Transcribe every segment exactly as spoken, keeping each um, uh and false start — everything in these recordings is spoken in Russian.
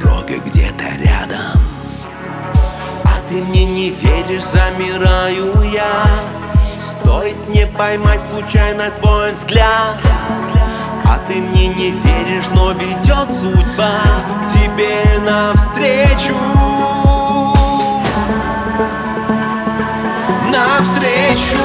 дорога где-то рядом. А ты мне не веришь, замираю я. Стоит мне поймать случайно твой взгляд. А ты мне не веришь, но ведет судьба тебе навстречу. Навстречу.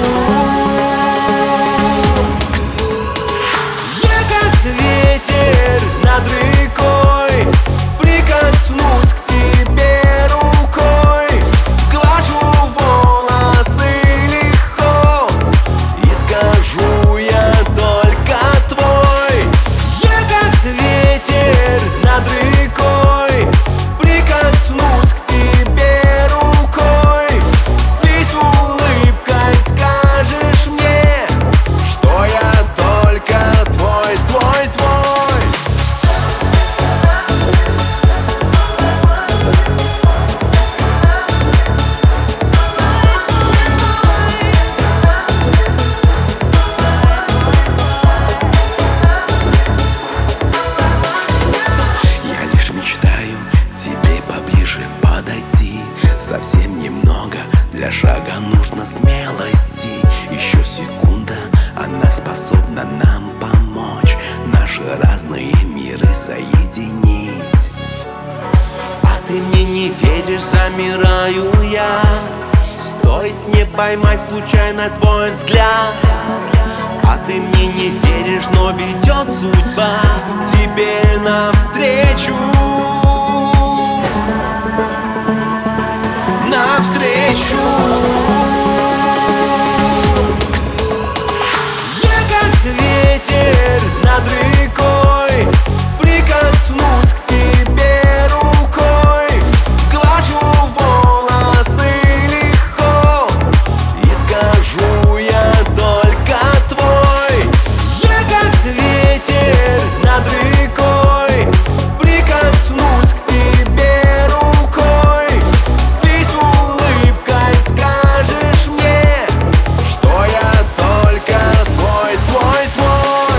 Я как ветер над рекой, прикоснусь к тебе рукой, глажу волосы легко и скажу я только твой. Я как ветер над рекой, прикоснусь к тебе рукой, ты с улыбкой скажешь мне, что я только твой, твой, твой. Я лишь мечтаю к тебе поближе подойти. Совсем немного, для шага нужно смелости. Еще секунда, она способна нам помочь наши разные миры соединить. А ты мне не веришь, замираю я. Стоит мне поймать случайно твой взгляд. А ты мне не веришь, но ведет судьба тебе навстречу. Навстречу. Я как ветер над рекой, прикоснусь к тебе рукой, глажу волосы легко и скажу я только твой. Я как ветер над рекой, прикоснусь к тебе рукой, ты с улыбкой скажешь мне, что я только твой, твой, твой.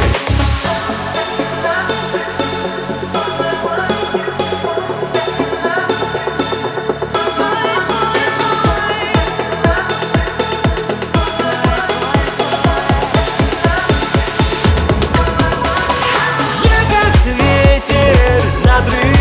Я как ветер над рекой,